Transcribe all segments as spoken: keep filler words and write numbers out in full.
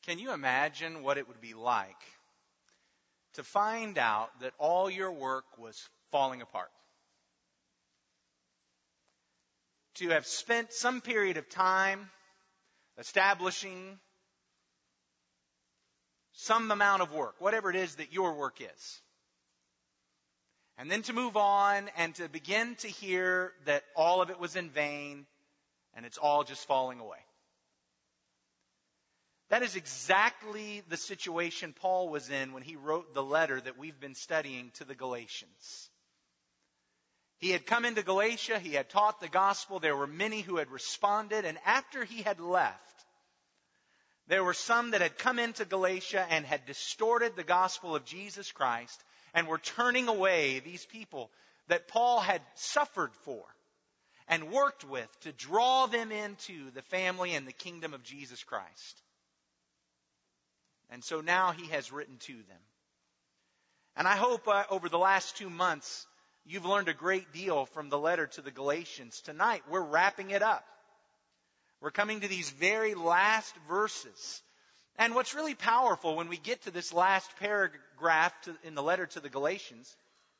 Can you imagine what it would be like to find out that all your work was falling apart? To have spent some period of time establishing some amount of work, whatever it is that your work is. And then to move on and to begin to hear that all of it was in vain and it's all just falling away. That is exactly the situation Paul was in when he wrote the letter that we've been studying to the Galatians. He had come into Galatia, he had taught the gospel, there were many who had responded, and after he had left, there were some that had come into Galatia and had distorted the gospel of Jesus Christ and were turning away these people that Paul had suffered for and worked with to draw them into the family and the kingdom of Jesus Christ. And so now he has written to them. And I hope uh, over the last two months, you've learned a great deal from the letter to the Galatians. Tonight, we're wrapping it up. We're coming to these very last verses. And what's really powerful when we get to this last paragraph to, in the letter to the Galatians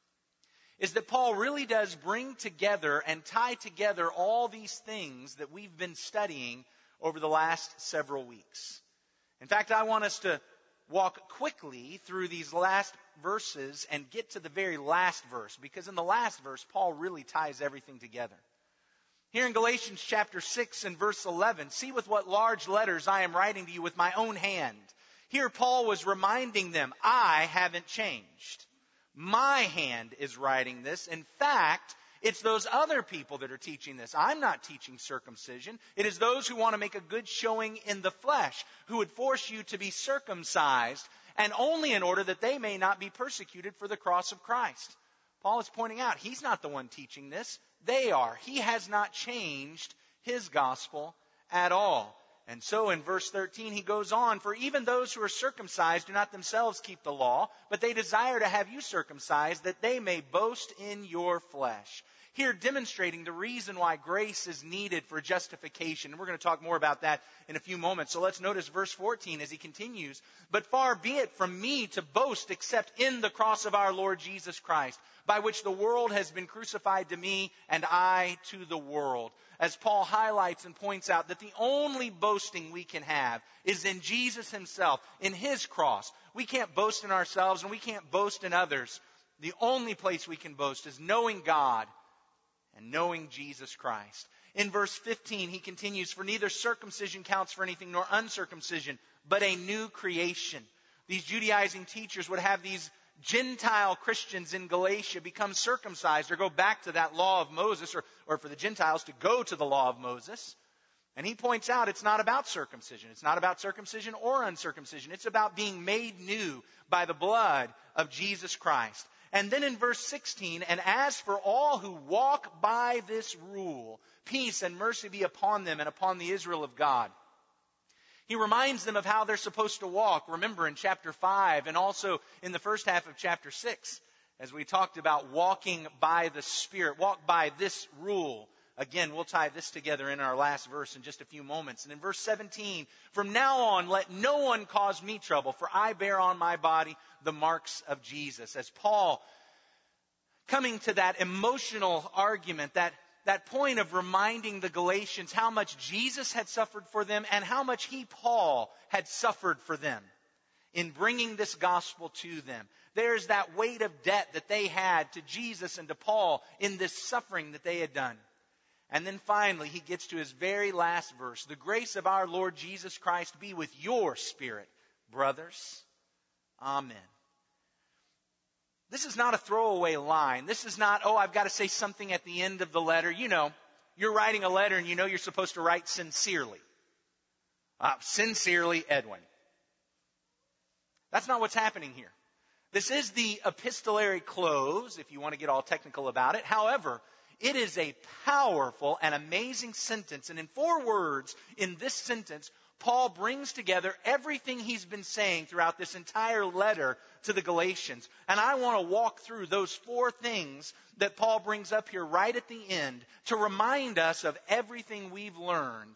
is that Paul really does bring together and tie together all these things that we've been studying over the last several weeks. In fact, I want us to walk quickly through these last verses and get to the very last verse, because in the last verse, Paul really ties everything together. Here in Galatians chapter six and verse eleven, see with what large letters I am writing to you with my own hand. Here Paul was reminding them, I haven't changed. My hand is writing this. In fact, it's those other people that are teaching this. I'm not teaching circumcision. It is those who want to make a good showing in the flesh, who would force you to be circumcised, and only in order that they may not be persecuted for the cross of Christ. Paul is pointing out, he's not the one teaching this. They are. He has not changed his gospel at all. And so in verse thirteen, he goes on, for even those who are circumcised do not themselves keep the law, but they desire to have you circumcised, that they may boast in your flesh. Here demonstrating the reason why grace is needed for justification. And we're going to talk more about that in a few moments. So let's notice verse fourteen as he continues. But far be it from me to boast except in the cross of our Lord Jesus Christ, by which the world has been crucified to me and I to the world. As Paul highlights and points out that the only boasting we can have is in Jesus himself, in his cross. We can't boast in ourselves and we can't boast in others. The only place we can boast is knowing God and knowing Jesus Christ. In verse fifteen, he continues, for neither circumcision counts for anything nor uncircumcision, but a new creation. These Judaizing teachers would have these Gentile Christians in Galatia become circumcised or go back to that law of Moses, or, or for the Gentiles to go to the law of Moses. And he points out it's not about circumcision. It's not about circumcision or uncircumcision. It's about being made new by the blood of Jesus Christ. And then in verse sixteen, and as for all who walk by this rule, peace and mercy be upon them and upon the Israel of God. He reminds them of how they're supposed to walk. Remember in chapter five and also in the first half of chapter six, as we talked about walking by the Spirit, walk by this rule. Again, we'll tie this together in our last verse in just a few moments. And in verse seventeen, from now on, let no one cause me trouble, for I bear on my body the marks of Jesus. As Paul, coming to that emotional argument, that That point of reminding the Galatians how much Jesus had suffered for them and how much he, Paul, had suffered for them in bringing this gospel to them. There's that weight of debt that they had to Jesus and to Paul in this suffering that they had done. And then finally, he gets to his very last verse. The grace of our Lord Jesus Christ be with your spirit, brothers. Amen. This is not a throwaway line. This is not, oh, I've got to say something at the end of the letter. You know, you're writing a letter and you know you're supposed to write sincerely. Uh, sincerely, Edwin. That's not what's happening here. This is the epistolary close, if you want to get all technical about it. However, it is a powerful and amazing sentence. And in four words, in this sentence, Paul brings together everything he's been saying throughout this entire letter to the Galatians. And I want to walk through those four things that Paul brings up here right at the end to remind us of everything we've learned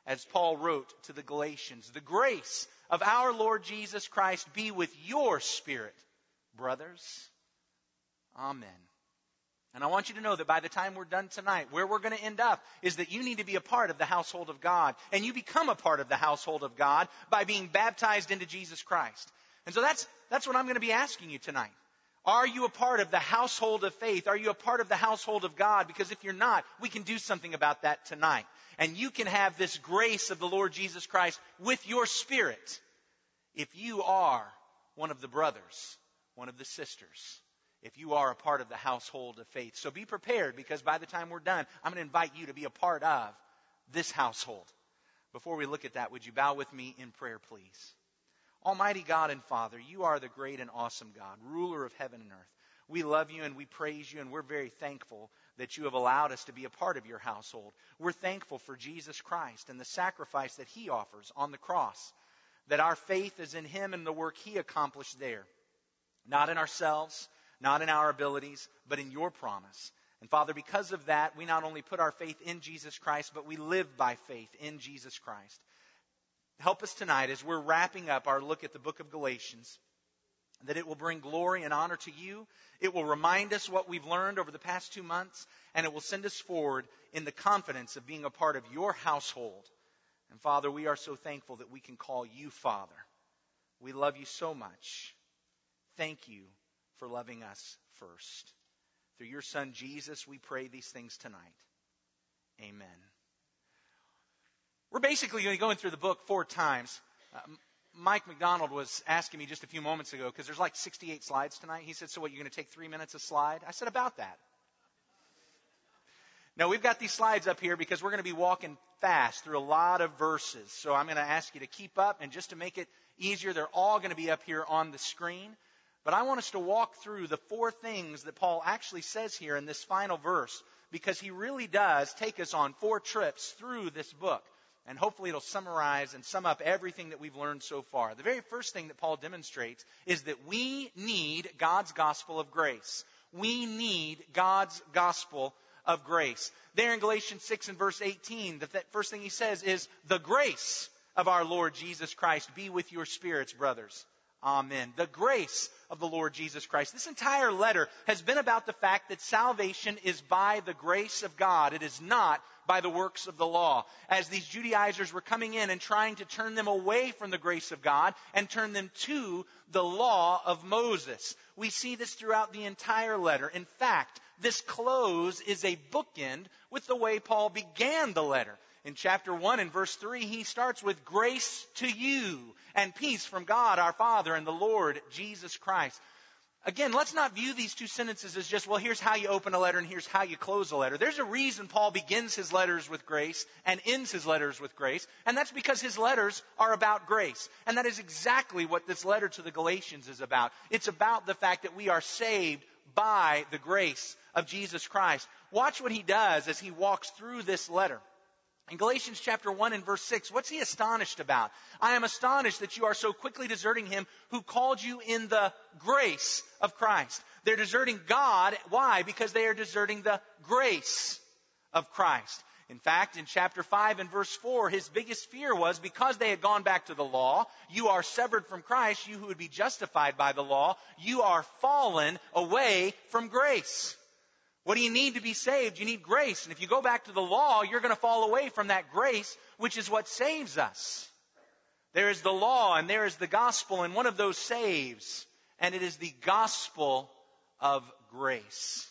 as Paul wrote to the Galatians. The grace of our Lord Jesus Christ be with your spirit, brothers. Amen. And I want you to know that by the time we're done tonight, where we're going to end up is that you need to be a part of the household of God. And you become a part of the household of God by being baptized into Jesus Christ. And so that's, that's what I'm going to be asking you tonight. Are you a part of the household of faith? Are you a part of the household of God? Because if you're not, we can do something about that tonight. And you can have this grace of the Lord Jesus Christ with your spirit if you are one of the brothers, one of the sisters, if you are a part of the household of faith. So be prepared, because by the time we're done, I'm going to invite you to be a part of this household. Before we look at that, would you bow with me in prayer, please? Almighty God and Father, you are the great and awesome God, ruler of heaven and earth. We love you and we praise you, and we're very thankful that you have allowed us to be a part of your household. We're thankful for Jesus Christ and the sacrifice that he offers on the cross, that our faith is in him and the work he accomplished there, not in ourselves, not in our abilities, but in your promise. And Father, because of that, we not only put our faith in Jesus Christ, but we live by faith in Jesus Christ. Help us tonight as we're wrapping up our look at the book of Galatians, that it will bring glory and honor to you. It will remind us what we've learned over the past two months, and it will send us forward in the confidence of being a part of your household. And Father, we are so thankful that we can call you Father. We love you so much. Thank you for loving us first. Through your Son, Jesus, we pray these things tonight. Amen. We're basically going to be going through the book four times. Uh, Mike McDonald was asking me just a few moments ago, because there's like sixty-eight slides tonight. He said, so what, you're going to take three minutes a slide? I said, about that. No, we've got these slides up here because we're going to be walking fast through a lot of verses. So I'm going to ask you to keep up, and just to make it easier, they're all going to be up here on the screen. But I want us to walk through the four things that Paul actually says here in this final verse, because he really does take us on four trips through this book. And hopefully it'll summarize and sum up everything that we've learned so far. The very first thing that Paul demonstrates is that we need God's gospel of grace. We need God's gospel of grace. There in Galatians six and verse eighteen, the first thing he says is, the grace of our Lord Jesus Christ be with your spirits, brothers. Amen. The grace of the Lord Jesus Christ. This entire letter has been about the fact that salvation is by the grace of God. It is not by the works of the law. As these Judaizers were coming in and trying to turn them away from the grace of God and turn them to the law of Moses. We see this throughout the entire letter. In fact, this close is a bookend with the way Paul began the letter. In chapter one and verse three, he starts with grace to you and peace from God our Father and the Lord Jesus Christ. Again, let's not view these two sentences as just, well, here's how you open a letter and here's how you close a letter. There's a reason Paul begins his letters with grace and ends his letters with grace, and that's because his letters are about grace. And that is exactly what this letter to the Galatians is about. It's about the fact that we are saved by the grace of Jesus Christ. Watch what he does as he walks through this letter. In Galatians chapter one and verse six, what's he astonished about? I am astonished that you are so quickly deserting him who called you in the grace of Christ. They're deserting God. Why? Because they are deserting the grace of Christ. In fact, in chapter five and verse four, his biggest fear was because they had gone back to the law, you are severed from Christ, you who would be justified by the law, you are fallen away from grace. What do you need to be saved? You need grace. And if you go back to the law, you're going to fall away from that grace, which is what saves us. There is the law and there is the gospel, and one of those saves. And it is the gospel of grace.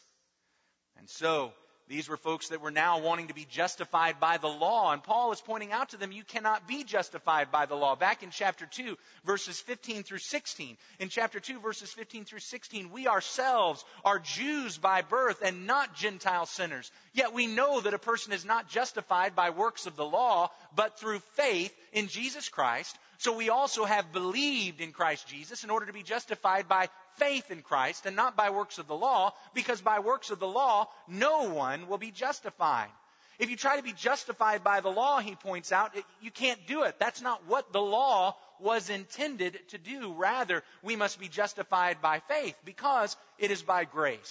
And so, these were folks that were now wanting to be justified by the law. And Paul is pointing out to them, you cannot be justified by the law. Back in chapter two, verses fifteen through sixteen. In chapter two, verses fifteen through sixteen, we ourselves are Jews by birth and not Gentile sinners. Yet we know that a person is not justified by works of the law, but through faith in Jesus Christ. So we also have believed in Christ Jesus in order to be justified by faith in Christ and not by works of the law, because by works of the law, no one will be justified. If you try to be justified by the law, he points out, you can't do it. That's not what the law was intended to do. Rather, we must be justified by faith because it is by grace.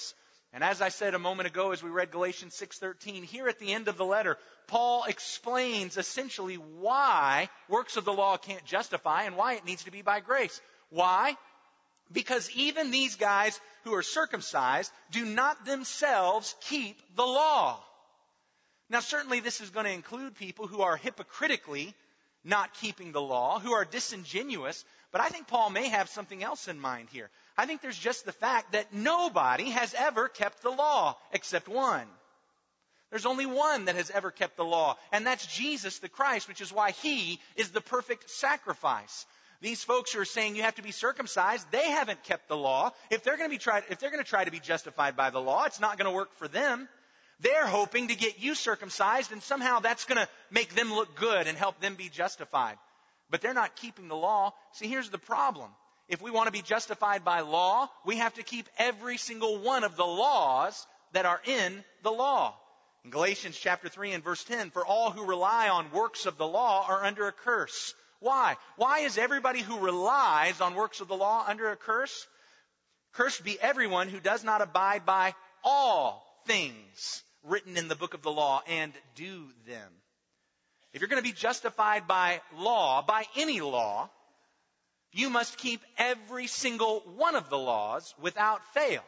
And as I said a moment ago as we read Galatians six thirteen, here at the end of the letter, Paul explains essentially why works of the law can't justify and why it needs to be by grace. Why? Because even these guys who are circumcised do not themselves keep the law. Now certainly this is going to include people who are hypocritically not keeping the law, who are disingenuous, but I think Paul may have something else in mind here. I think there's just the fact that nobody has ever kept the law except one. There's only one that has ever kept the law, and that's Jesus the Christ, which is why He is the perfect sacrifice. These folks who are saying you have to be circumcised, they haven't kept the law. If they're going to be try, if they're going to try to be justified by the law, it's not going to work for them. They're hoping to get you circumcised, and somehow that's going to make them look good and help them be justified. But they're not keeping the law. See, here's the problem. If we want to be justified by law, we have to keep every single one of the laws that are in the law. In Galatians chapter three and verse ten, for all who rely on works of the law are under a curse. Why? Why is everybody who relies on works of the law under a curse? Cursed be everyone who does not abide by all things written in the book of the law and do them. If you're going to be justified by law, by any law, you must keep every single one of the laws without fail.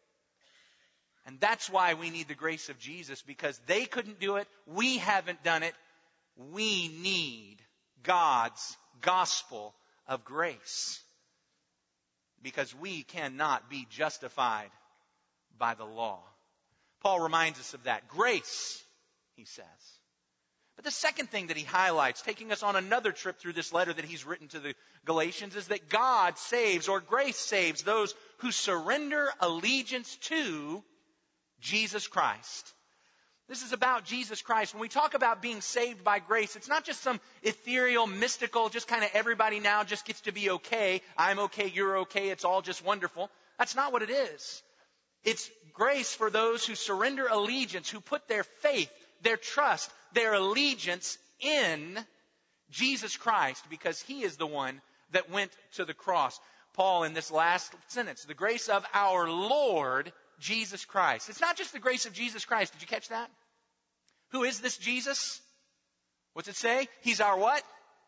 And that's why we need the grace of Jesus, because they couldn't do it. We haven't done it. We need God's gospel of grace, because we cannot be justified by the law. Paul reminds us of that. Grace, he says. But the second thing that he highlights, taking us on another trip through this letter that he's written to the Galatians, is that God saves, or grace saves, those who surrender allegiance to Jesus Christ. This is about Jesus Christ. When we talk about being saved by grace, it's not just some ethereal, mystical, just kind of everybody now just gets to be okay. I'm okay, you're okay, it's all just wonderful. That's not what it is. It's grace for those who surrender allegiance, who put their faith, their trust, their allegiance in Jesus Christ, because He is the one that went to the cross. Paul, in this last sentence, the grace of our Lord Jesus Christ. It's not just the grace of Jesus Christ. Did you catch that? Who is this Jesus? What's it say? He's our what?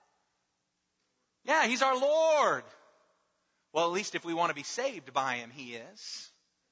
Yeah, He's our Lord. Well, at least if we want to be saved by Him, He is.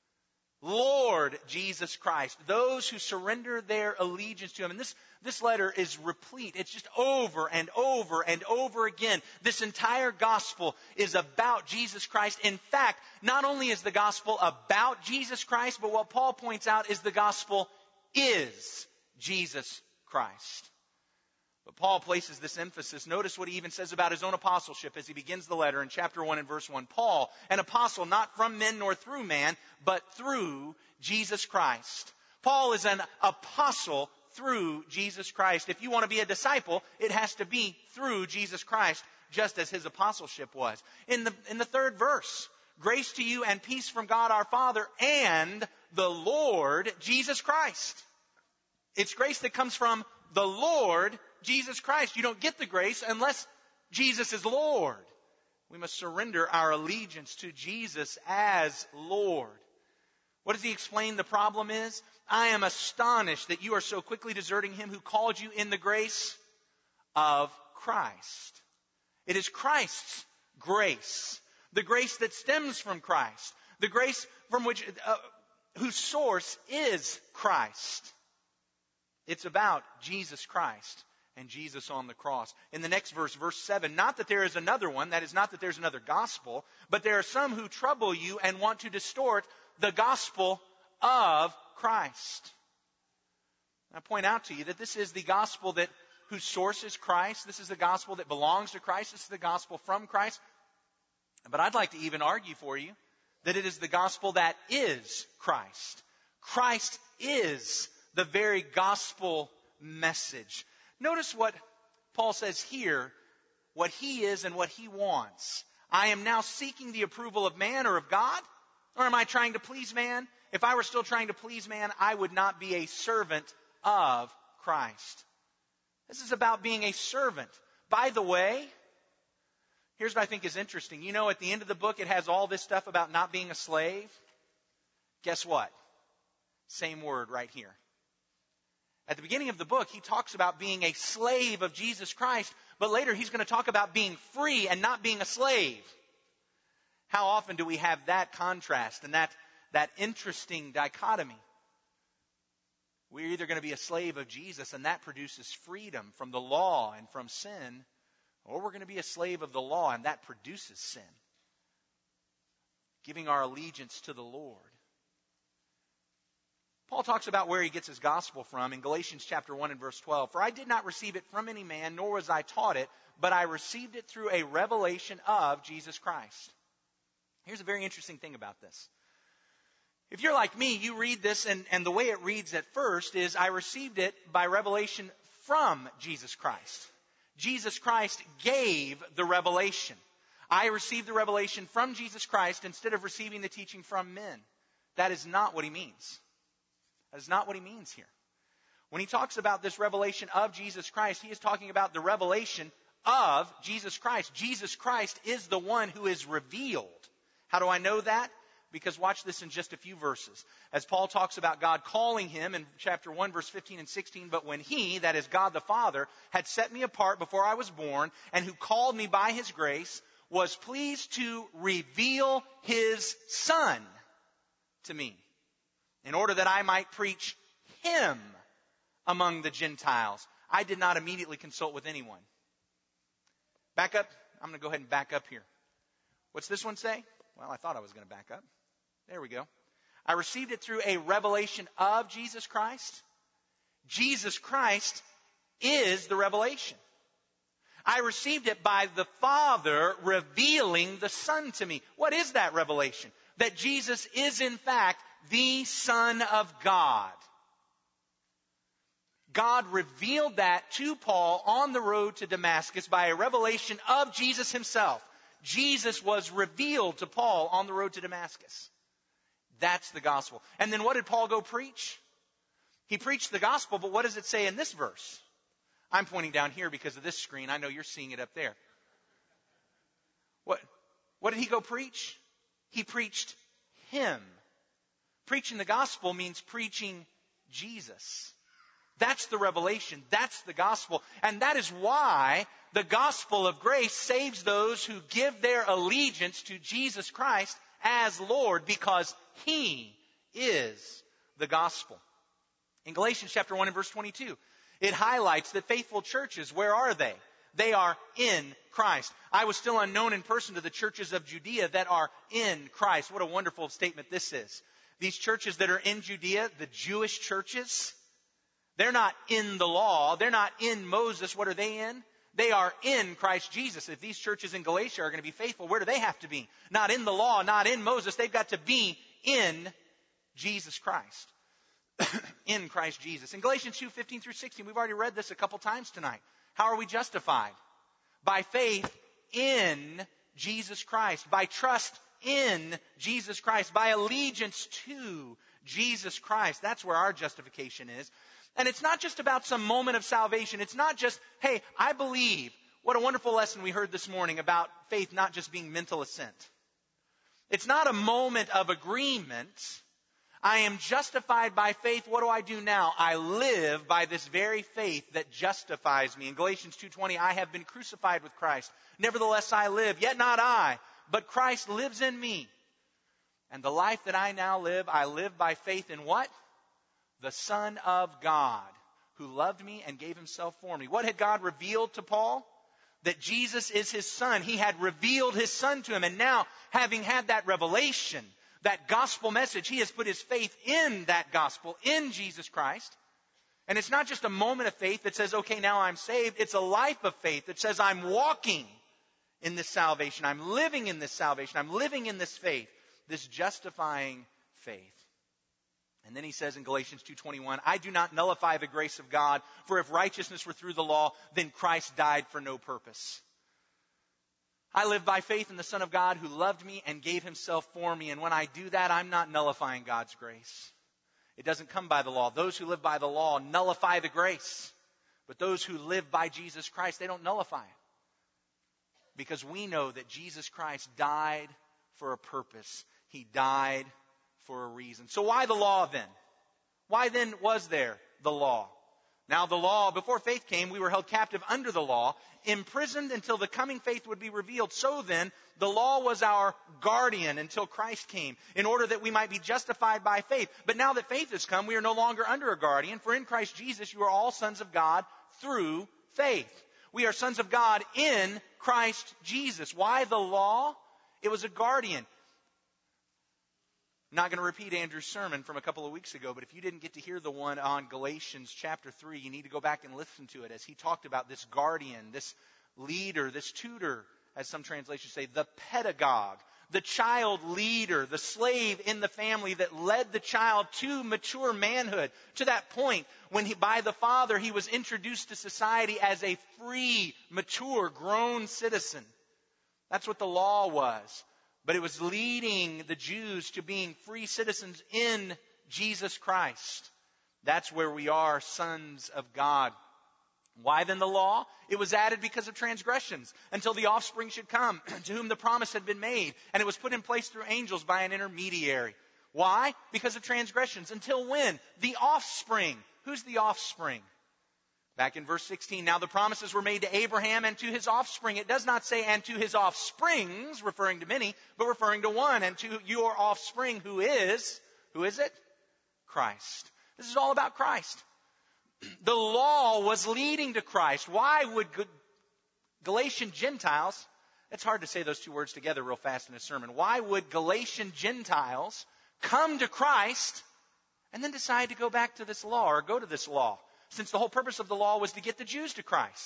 Lord Jesus Christ. Those who surrender their allegiance to Him. And this, this letter is replete. It's just over and over and over again. This entire gospel is about Jesus Christ. In fact, not only is the gospel about Jesus Christ, but what Paul points out is the gospel is Jesus Christ. But Paul places this emphasis. Notice what he even says about his own apostleship as he begins the letter in chapter one and verse one. Paul, an apostle not from men nor through man, but through Jesus Christ. Paul is an apostle through Jesus Christ. If you want to be a disciple, it has to be through Jesus Christ, just as his apostleship was. In the, in the third verse, grace to you and peace from God our Father and the Lord Jesus Christ. It's grace that comes from the Lord Jesus Christ. You don't get the grace unless Jesus is Lord. We must surrender our allegiance to Jesus as Lord. What does he explain the problem is? I am astonished that you are so quickly deserting Him who called you in the grace of Christ. It is Christ's grace, the grace that stems from Christ, the grace from which, uh, whose source is Christ. It's about Jesus Christ and Jesus on the cross. In the next verse, verse seven, not that there is another one, that is not that there's another gospel, but there are some who trouble you and want to distort the gospel of Christ. I point out to you that this is the gospel that whose source is Christ. This is the gospel that belongs to Christ. This is the gospel from Christ. But I'd like to even argue for you that it is the gospel that is Christ. Christ is the very gospel message. Notice what Paul says here, what he is and what he wants. I am now seeking the approval of man or of God, or am I trying to please man? If I were still trying to please man, I would not be a servant of Christ. This is about being a servant. By the way, here's what I think is interesting. You know, at the end of the book, it has all this stuff about not being a slave. Guess what? Same word right here. At the beginning of the book, he talks about being a slave of Jesus Christ, but later he's going to talk about being free and not being a slave. How often do we have that contrast and that, that interesting dichotomy? We're either going to be a slave of Jesus, and that produces freedom from the law and from sin, or we're going to be a slave of the law, and that produces sin. Giving our allegiance to the Lord. Paul talks about where he gets his gospel from in Galatians chapter one and verse twelve. For I did not receive it from any man, nor was I taught it, but I received it through a revelation of Jesus Christ. Here's a very interesting thing about this. If you're like me, you read this, and, and the way it reads at first is, I received it by revelation from Jesus Christ. Jesus Christ gave the revelation. I received the revelation from Jesus Christ instead of receiving the teaching from men. That is not what he means. That is not what he means here. When he talks about this revelation of Jesus Christ, he is talking about the revelation of Jesus Christ. Jesus Christ is the one who is revealed. How do I know that? Because watch this in just a few verses. As Paul talks about God calling him in chapter one, verse fifteen and sixteen, but when he, that is God the Father, had set me apart before I was born, and who called me by his grace, was pleased to reveal his Son to me, in order that I might preach him among the Gentiles. I did not immediately consult with anyone. Back up. I'm going to go ahead and back up here. What's this one say? Well, I thought I was going to back up. There we go. I received it through a revelation of Jesus Christ. Jesus Christ is the revelation. I received it by the Father revealing the Son to me. What is that revelation? That Jesus is in fact the Son of God. God revealed that to Paul on the road to Damascus by a revelation of Jesus himself. Jesus was revealed to Paul on the road to Damascus. That's the gospel. And then what did Paul go preach? He preached the gospel, but what does it say in this verse? I'm pointing down here because of this screen. I know you're seeing it up there. What, what did he go preach? He preached him. Preaching the gospel means preaching Jesus. That's the revelation. That's the gospel. And that is why the gospel of grace saves those who give their allegiance to Jesus Christ as Lord, because he is the gospel. In Galatians chapter one and verse twenty-two, it highlights that faithful churches, where are they? They are in Christ. I was still unknown in person to the churches of Judea that are in Christ. What a wonderful statement this is. These churches that are in Judea, the Jewish churches, they're not in the law. They're not in Moses. What are they in? They are in Christ Jesus. If these churches in Galatia are going to be faithful, where do they have to be? Not in the law, not in Moses. They've got to be in Jesus Christ. In Christ Jesus. In Galatians two, fifteen through sixteen, we've already read this a couple times tonight. How are we justified? By faith in Jesus Christ. By trust in Jesus Christ. By allegiance to Jesus Christ. That's where our justification is. And it's not just about some moment of salvation. It's not just, hey, I believe. What a wonderful lesson we heard this morning about faith not just being mental assent. It's not a moment of agreement. I am justified by faith. What do I do now? I live by this very faith that justifies me. In Galatians two twenty, I have been crucified with Christ. Nevertheless I live, yet not I, but Christ lives in me. And the life that I now live, I live by faith in what? The Son of God, who loved me and gave himself for me. What had God revealed to Paul? That Jesus is his Son. He had revealed his Son to him. And now, having had that revelation, that gospel message, he has put his faith in that gospel, in Jesus Christ. And it's not just a moment of faith that says, okay, now I'm saved. It's a life of faith that says I'm walking in this salvation. I'm living in this salvation. I'm living in this faith, this justifying faith. And then he says in Galatians two twenty-one, I do not nullify the grace of God, for if righteousness were through the law, then Christ died for no purpose. I live by faith in the Son of God who loved me and gave himself for me. And when I do that, I'm not nullifying God's grace. It doesn't come by the law. Those who live by the law nullify the grace. But those who live by Jesus Christ, they don't nullify it. Because we know that Jesus Christ died for a purpose. He died for a reason. So why the law then? Why then was there the law? Now the law, before faith came, we were held captive under the law, imprisoned until the coming faith would be revealed. So then, the law was our guardian until Christ came, in order that we might be justified by faith. But now that faith has come, we are no longer under a guardian, for in Christ Jesus you are all sons of God through faith. We are sons of God in Christ Jesus. Why the law? It was a guardian. I'm not going to repeat Andrew's sermon from a couple of weeks ago, but if you didn't get to hear the one on Galatians chapter three, you need to go back and listen to it as he talked about this guardian, this leader, this tutor, as some translations say, the pedagogue, the child leader, the slave in the family that led the child to mature manhood, to that point when he, by the father he was introduced to society as a free, mature, grown citizen. That's what the law was. But it was leading the Jews to being free citizens in Jesus Christ. That's where we are sons of God. Why then the law? It was added because of transgressions, until the offspring should come, to whom the promise had been made. And it was put in place through angels by an intermediary. Why? Because of transgressions. Until when? The offspring. Who's the offspring? Back in verse sixteen, now the promises were made to Abraham and to his offspring. It does not say, and to his offsprings, referring to many, but referring to one, and to your offspring, who is, who is it? Christ. This is all about Christ. The law was leading to Christ. Why would Galatian Gentiles, it's hard to say those two words together real fast in a sermon. Why would Galatian Gentiles come to Christ and then decide to go back to this law or go to this law? Since the whole purpose of the law was to get the Jews to Christ.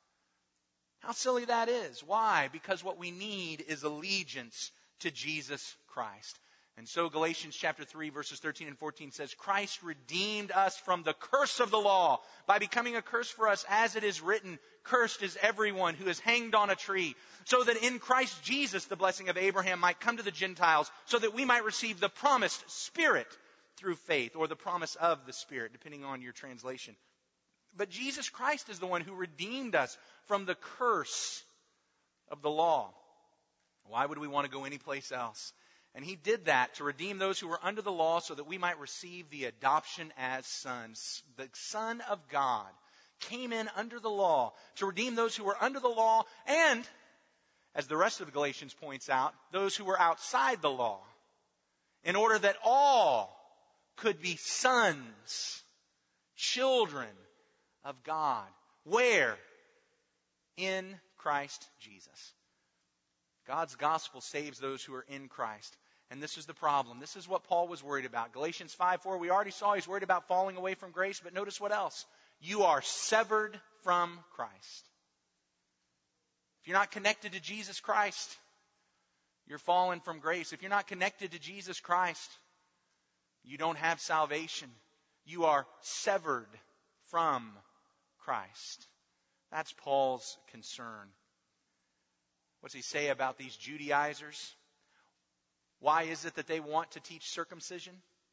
How silly that is. Why? Because what we need is allegiance to Jesus Christ. And so Galatians chapter three verses thirteen and fourteen says, Christ redeemed us from the curse of the law by becoming a curse for us, as it is written, cursed is everyone who is hanged on a tree, so that in Christ Jesus the blessing of Abraham might come to the Gentiles, so that we might receive the promised Spirit through faith, or the promise of the Spirit, depending on your translation. But Jesus Christ is the one who redeemed us from the curse of the law. Why would we want to go anyplace else? And he did that to redeem those who were under the law so that we might receive the adoption as sons. The Son of God came in under the law to redeem those who were under the law and, as the rest of Galatians points out, those who were outside the law, in order that all could be sons, children of God. Where? In Christ Jesus. God's gospel saves those who are in Christ. And this is the problem. This is what Paul was worried about. Galatians five four, we already saw he's worried about falling away from grace, but notice what else. You are severed from Christ. If you're not connected to Jesus Christ, you're fallen from grace. If you're not connected to Jesus Christ, you don't have salvation. You are severed from Christ. That's Paul's concern. What's he say about these Judaizers? Why is it that they want to teach circumcision?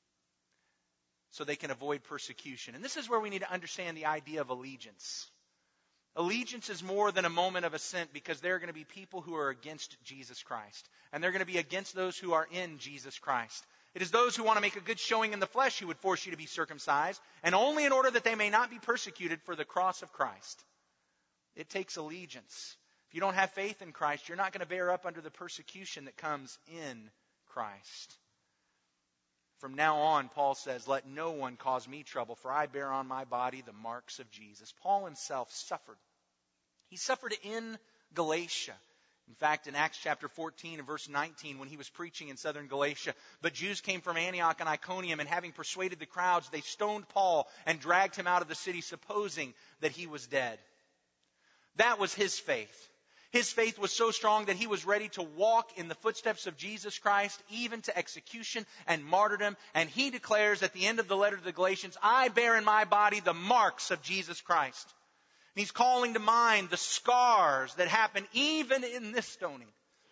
So they can avoid persecution. And this is where we need to understand the idea of allegiance. Allegiance is more than a moment of assent, because there are going to be people who are against Jesus Christ. And they're going to be against those who are in Jesus Christ. It is those who want to make a good showing in the flesh who would force you to be circumcised, and only in order that they may not be persecuted for the cross of Christ. It takes allegiance. If you don't have faith in Christ, you're not going to bear up under the persecution that comes in Christ. From now on, Paul says, let no one cause me trouble, for I bear on my body the marks of Jesus. Paul himself suffered. He suffered in Galatia. In fact, in Acts chapter fourteen and verse nineteen, when he was preaching in southern Galatia, but Jews came from Antioch and Iconium, and having persuaded the crowds, they stoned Paul and dragged him out of the city, supposing that he was dead. That was his faith. His faith was so strong that he was ready to walk in the footsteps of Jesus Christ, even to execution and martyrdom. And he declares at the end of the letter to the Galatians, I bear in my body the marks of Jesus Christ. And he's calling to mind the scars that happen even in this stoning.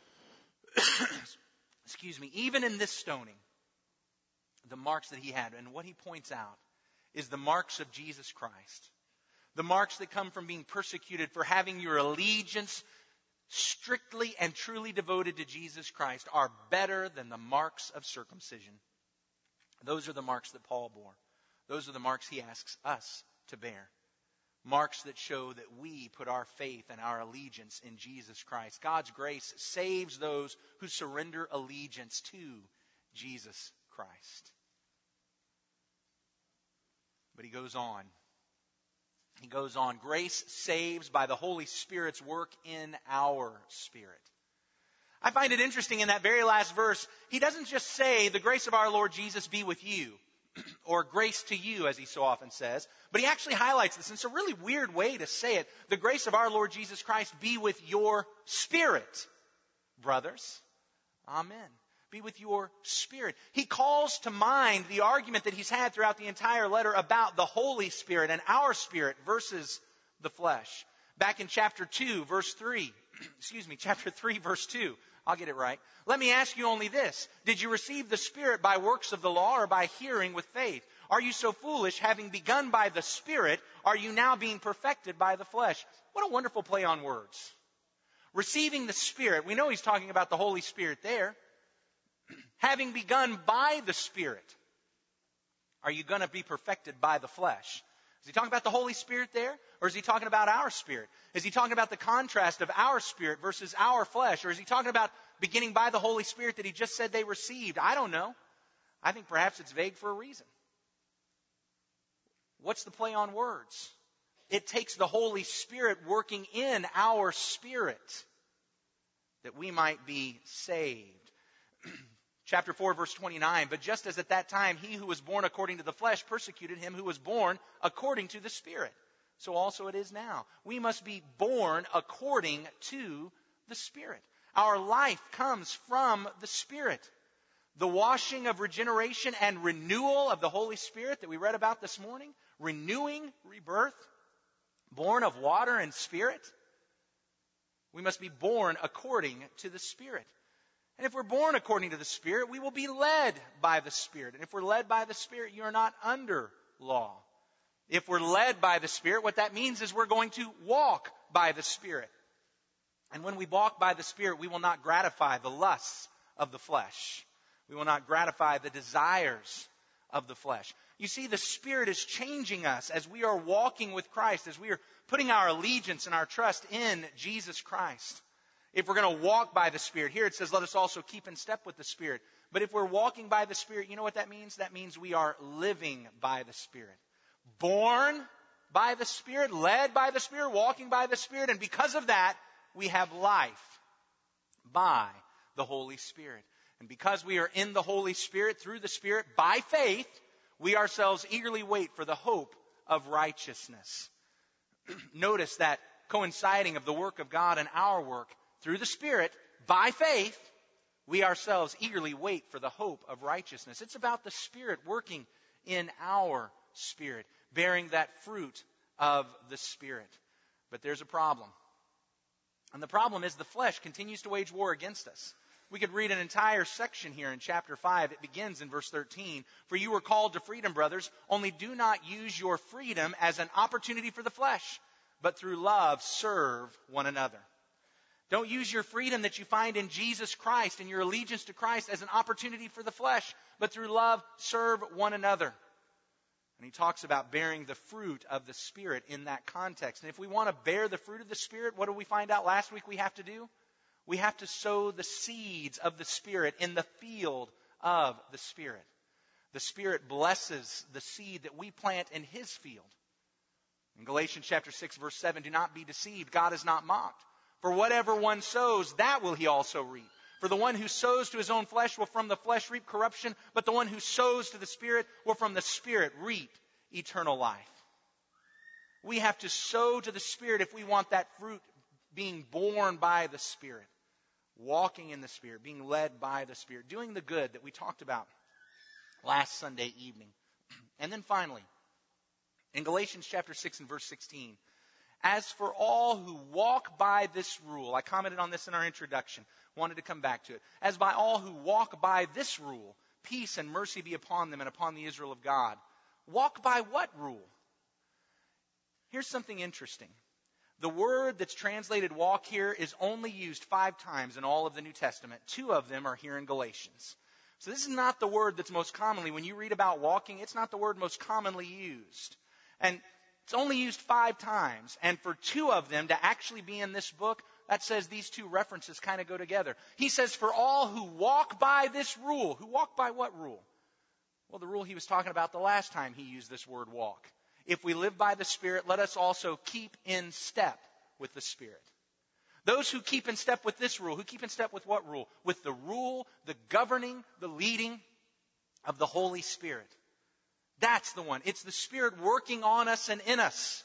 Excuse me, even in this stoning, the marks that he had. And what he points out is the marks of Jesus Christ. The marks that come from being persecuted for having your allegiance strictly and truly devoted to Jesus Christ are better than the marks of circumcision. Those are the marks that Paul bore. Those are the marks he asks us to bear. Marks that show that we put our faith and our allegiance in Jesus Christ. God's grace saves those who surrender allegiance to Jesus Christ. But he goes on. He goes on. Grace saves by the Holy Spirit's work in our spirit. I find it interesting in that very last verse, he doesn't just say, the grace of our Lord Jesus be with you, or grace to you, as he so often says, but he actually highlights this. And it's a really weird way to say it. The grace of our Lord Jesus Christ be with your spirit, brothers. Amen. Be with your spirit. He calls to mind the argument that he's had throughout the entire letter about the Holy Spirit and our spirit versus the flesh. Back in chapter two, verse three, excuse me, chapter three, verse two, I'll get it right. Let me ask you only this. Did you receive the Spirit by works of the law or by hearing with faith? Are you so foolish, having begun by the Spirit, are you now being perfected by the flesh? What a wonderful play on words. Receiving the Spirit, we know he's talking about the Holy Spirit there. Having begun by the Spirit, are you going to be perfected by the flesh? Is he talking about the Holy Spirit there? Or is he talking about our spirit? Is he talking about the contrast of our spirit versus our flesh? Or is he talking about beginning by the Holy Spirit that he just said they received? I don't know. I think perhaps it's vague for a reason. What's the play on words? It takes the Holy Spirit working in our spirit that we might be saved. Chapter four, verse twenty-nine, but just as at that time he who was born according to the flesh persecuted him who was born according to the Spirit, so also it is now. We must be born according to the Spirit. Our life comes from the Spirit. The washing of regeneration and renewal of the Holy Spirit that we read about this morning, renewing, rebirth, born of water and Spirit. We must be born according to the Spirit. And if we're born according to the Spirit, we will be led by the Spirit. And if we're led by the Spirit, you're not under law. If we're led by the Spirit, what that means is we're going to walk by the Spirit. And when we walk by the Spirit, we will not gratify the lusts of the flesh. We will not gratify the desires of the flesh. You see, the Spirit is changing us as we are walking with Christ, as we are putting our allegiance and our trust in Jesus Christ. If we're going to walk by the Spirit, here it says, let us also keep in step with the Spirit. But if we're walking by the Spirit, you know what that means? That means we are living by the Spirit. Born by the Spirit, led by the Spirit, walking by the Spirit. And because of that, we have life by the Holy Spirit. And because we are in the Holy Spirit, through the Spirit, by faith, we ourselves eagerly wait for the hope of righteousness. Notice that coinciding of the work of God and our work through the Spirit, by faith, we ourselves eagerly wait for the hope of righteousness. It's about the Spirit working in our spirit, bearing that fruit of the Spirit. But there's a problem. And the problem is the flesh continues to wage war against us. We could read an entire section here in chapter five. It begins in verse thirteen. For you were called to freedom, brothers, only do not use your freedom as an opportunity for the flesh, but through love serve one another. Don't use your freedom that you find in Jesus Christ and your allegiance to Christ as an opportunity for the flesh, but through love serve one another. And he talks about bearing the fruit of the Spirit in that context. And if we want to bear the fruit of the Spirit, what did we find out last week we have to do? We have to sow the seeds of the Spirit in the field of the Spirit. The Spirit blesses the seed that we plant in His field. In Galatians chapter six, verse seven, do not be deceived. God is not mocked. For whatever one sows, that will he also reap. For the one who sows to his own flesh will from the flesh reap corruption, but the one who sows to the Spirit will from the Spirit reap eternal life. We have to sow to the Spirit if we want that fruit being born by the Spirit, walking in the Spirit, being led by the Spirit, doing the good that we talked about last Sunday evening. And then finally, in Galatians chapter six and verse sixteen, as for all who walk by this rule, I commented on this in our introduction, wanted to come back to it. As by all who walk by this rule, peace and mercy be upon them and upon the Israel of God. Walk by what rule? Here's something interesting. The word that's translated walk here is only used five times in all of the New Testament. Two of them are here in Galatians. So this is not the word that's most commonly, when you read about walking, it's not the word most commonly used. And it's only used five times. And for two of them to actually be in this book, that says these two references kind of go together. He says, for all who walk by this rule. Who walk by what rule? Well, the rule he was talking about the last time he used this word walk. If we live by the Spirit, let us also keep in step with the Spirit. Those who keep in step with this rule, who keep in step with what rule? With the rule, the governing, the leading of the Holy Spirit. That's the one. It's the Spirit working on us and in us.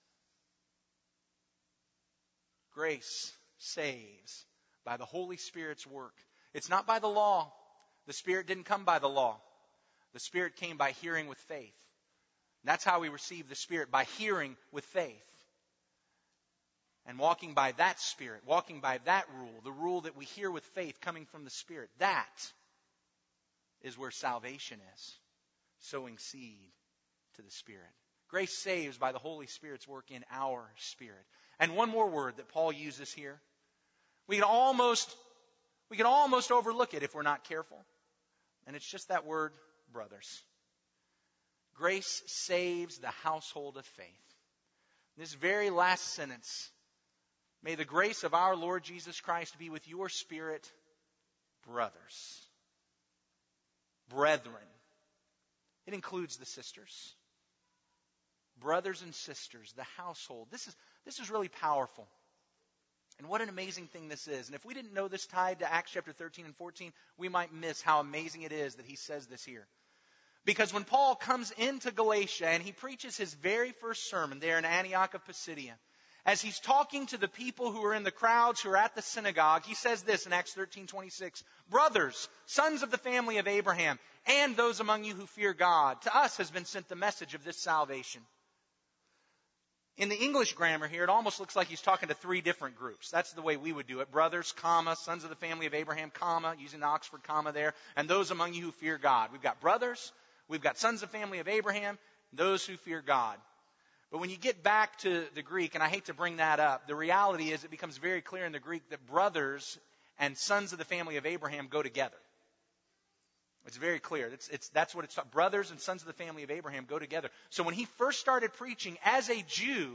Grace saves by the Holy Spirit's work. It's not by the law. The Spirit didn't come by the law. The Spirit came by hearing with faith. That's how we receive the Spirit, by hearing with faith. And walking by that Spirit, walking by that rule, the rule that we hear with faith coming from the Spirit, that is where salvation is. Sowing seed to the Spirit. Grace saves by the Holy Spirit's work in our spirit. And one more word that Paul uses here. We can almost, we can almost overlook it if we're not careful. And it's just that word, brothers. Grace saves the household of faith. This very last sentence. May the grace of our Lord Jesus Christ be with your spirit, brothers. Brethren. It includes the sisters. Brothers and sisters, the household. This is, this is really powerful. And what an amazing thing this is. And if we didn't know this tied to Acts chapter thirteen and fourteen, we might miss how amazing it is that he says this here. Because when Paul comes into Galatia and he preaches his very first sermon there in Antioch of Pisidia, as he's talking to the people who are in the crowds, who are at the synagogue, he says this in Acts thirteen twenty-six, brothers, sons of the family of Abraham, and those among you who fear God, to us has been sent the message of this salvation. In the English grammar here, it almost looks like he's talking to three different groups. That's the way we would do it. Brothers, comma, sons of the family of Abraham, comma, using the Oxford comma there, and those among you who fear God. We've got brothers, we've got sons of the family of Abraham, those who fear God. But when you get back to the Greek, and I hate to bring that up, the reality is it becomes very clear in the Greek that brothers and sons of the family of Abraham go together. It's very clear. It's, it's, that's what it's taught. Brothers and sons of the family of Abraham go together. So when he first started preaching as a Jew,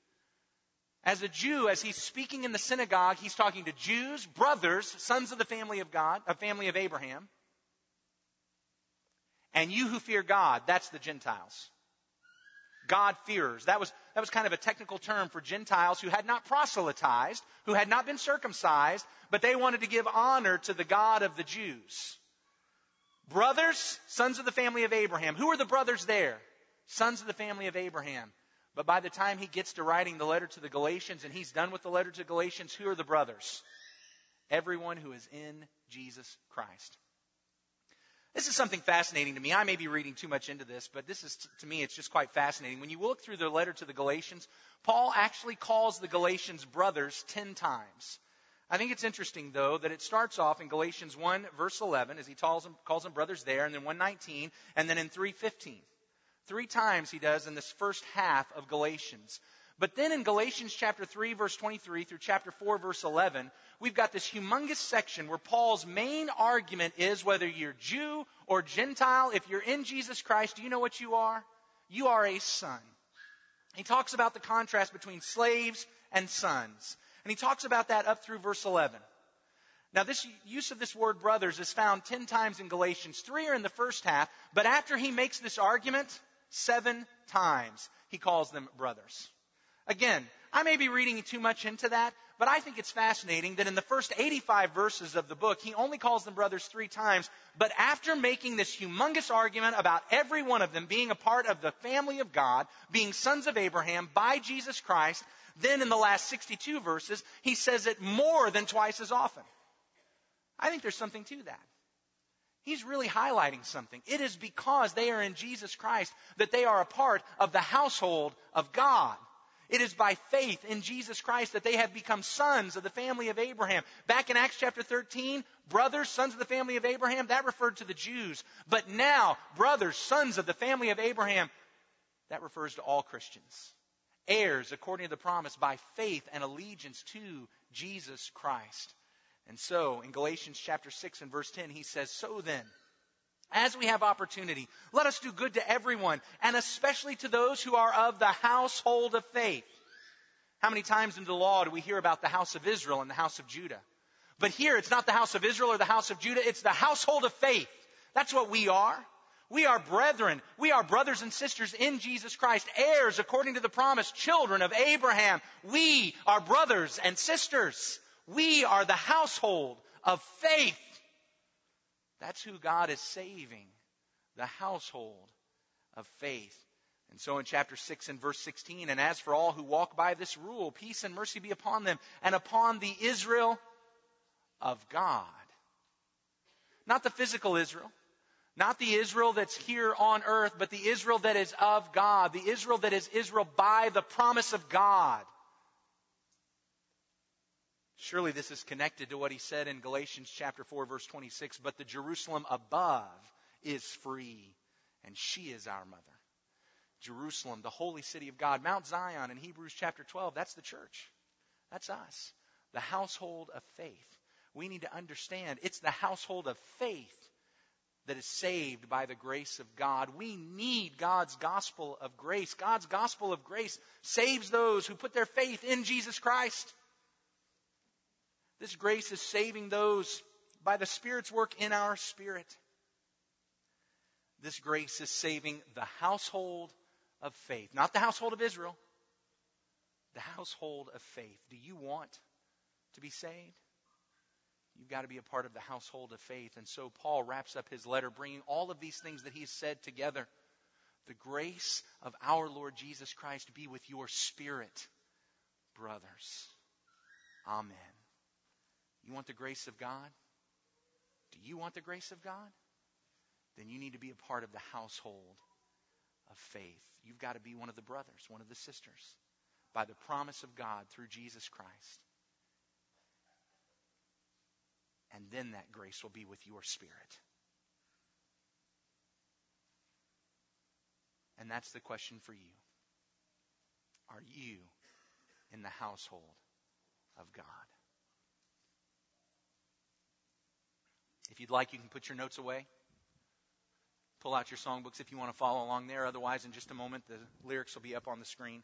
as a Jew, as he's speaking in the synagogue, he's talking to Jews, brothers, sons of the family of God, a family of Abraham. And you who fear God, that's the Gentiles. God-fearers. That was, that was kind of a technical term for Gentiles who had not proselytized, who had not been circumcised, but they wanted to give honor to the God of the Jews. Brothers, sons of the family of Abraham. Who are the brothers there? Sons of the family of Abraham. But by the time he gets to writing the letter to the Galatians, and he's done with the letter to Galatians, who are the brothers? Everyone who is in Jesus Christ. This is something fascinating to me. I may be reading too much into this, but this is, to me, it's just quite fascinating. When you look through the letter to the Galatians, Paul actually calls the Galatians brothers ten times. I think it's interesting, though, that it starts off in Galatians one, verse eleven, as he calls them, calls them brothers there, and then one nineteen, and then in three fifteen. Three times he does in this first half of Galatians. But then in Galatians chapter three, verse twenty-three through chapter four, verse eleven, we've got this humongous section where Paul's main argument is whether you're Jew or Gentile, if you're in Jesus Christ, do you know what you are? You are a son. He talks about the contrast between slaves and sons. And he talks about that up through verse eleven. Now, this use of this word brothers is found ten times in Galatians. Three are in the first half, but after he makes this argument, seven times he calls them brothers. Again, I may be reading too much into that, but I think it's fascinating that in the first eighty-five verses of the book, he only calls them brothers three times. But after making this humongous argument about every one of them being a part of the family of God, being sons of Abraham by Jesus Christ, then in the last sixty-two verses, he says it more than twice as often. I think there's something to that. He's really highlighting something. It is because they are in Jesus Christ that they are a part of the household of God. It is by faith in Jesus Christ that they have become sons of the family of Abraham. Back in Acts chapter thirteen, brothers, sons of the family of Abraham, that referred to the Jews. But now, brothers, sons of the family of Abraham, that refers to all Christians. Heirs according to the promise by faith and allegiance to Jesus Christ. And so, in Galatians chapter six and verse ten, he says, so then, As we have opportunity, let us do good to everyone, and especially to those who are of the household of faith. How many times in the law do we hear about the house of Israel and the house of Judah? But here, it's not the house of Israel or the house of Judah, it's the household of faith. That's what we are. We are brethren. We are brothers and sisters in Jesus Christ, heirs according to the promise, children of Abraham. We are brothers and sisters. We are the household of faith. That's who God is saving, the household of faith. And so in chapter six and verse sixteen, and as for all who walk by this rule, peace and mercy be upon them and upon the Israel of God. Not the physical Israel, not the Israel that's here on earth, but the Israel that is of God, the Israel that is Israel by the promise of God. Surely this is connected to what he said in Galatians chapter four, verse twenty-six. But the Jerusalem above is free, and she is our mother. Jerusalem, the holy city of God. Mount Zion in Hebrews chapter twelve, that's the church. That's us. The household of faith. We need to understand it's the household of faith that is saved by the grace of God. We need God's gospel of grace. God's gospel of grace saves those who put their faith in Jesus Christ. This grace is saving those by the Spirit's work in our spirit. This grace is saving the household of faith. Not the household of Israel. The household of faith. Do you want to be saved? You've got to be a part of the household of faith. And so Paul wraps up his letter bringing all of these things that he has said together. The grace of our Lord Jesus Christ be with your spirit, brothers. Amen. You want the grace of God? Do you want the grace of God? Then you need to be a part of the household of faith. You've got to be one of the brothers, one of the sisters, by the promise of God through Jesus Christ. And then that grace will be with your spirit. And that's the question for you. Are you in the household of God? If you'd like, you can put your notes away. Pull out your songbooks if you want to follow along there. Otherwise, in just a moment, the lyrics will be up on the screen.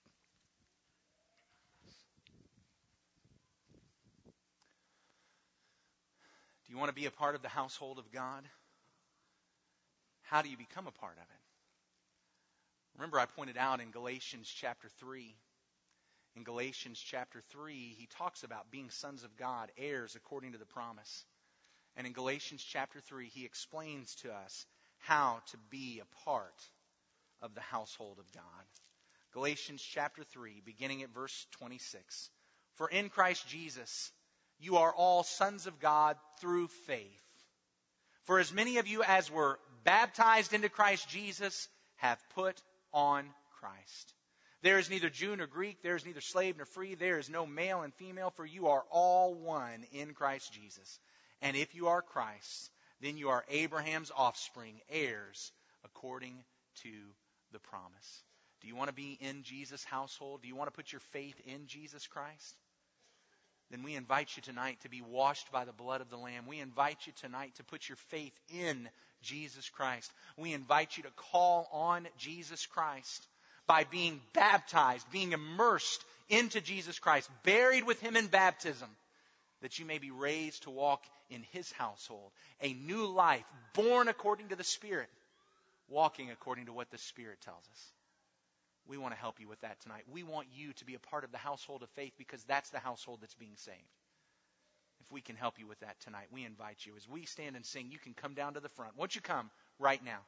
Do you want to be a part of the household of God? How do you become a part of it? Remember, I pointed out in Galatians chapter three. In Galatians chapter three, he talks about being sons of God, heirs according to the promise. And in Galatians chapter three, he explains to us how to be a part of the household of God. Galatians chapter three, beginning at verse twenty-six. For in Christ Jesus, you are all sons of God through faith. For as many of you as were baptized into Christ Jesus have put on Christ. There is neither Jew nor Greek, there is neither slave nor free, there is no male and female, for you are all one in Christ Jesus. And if you are Christ's, then you are Abraham's offspring, heirs according to the promise. Do you want to be in Jesus' household? Do you want to put your faith in Jesus Christ? Then we invite you tonight to be washed by the blood of the Lamb. We invite you tonight to put your faith in Jesus Christ. We invite you to call on Jesus Christ by being baptized, being immersed into Jesus Christ, buried with Him in baptism, that you may be raised to walk in His household. A new life, born according to the Spirit, walking according to what the Spirit tells us. We want to help you with that tonight. We want you to be a part of the household of faith because that's the household that's being saved. If we can help you with that tonight, we invite you. As we stand and sing, you can come down to the front. Won't you come right now?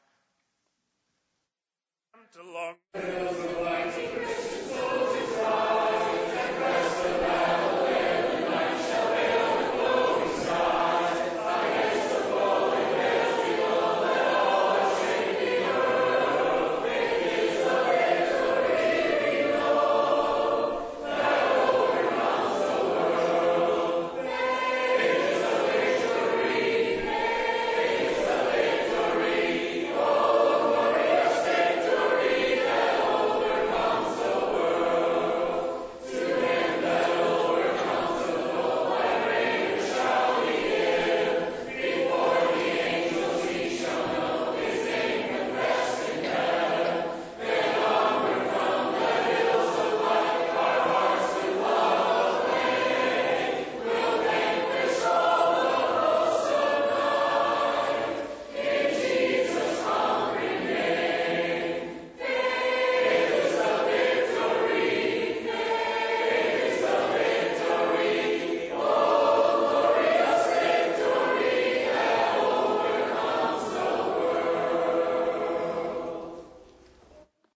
Along the hills of light, Christian souls is rising and rest the battle.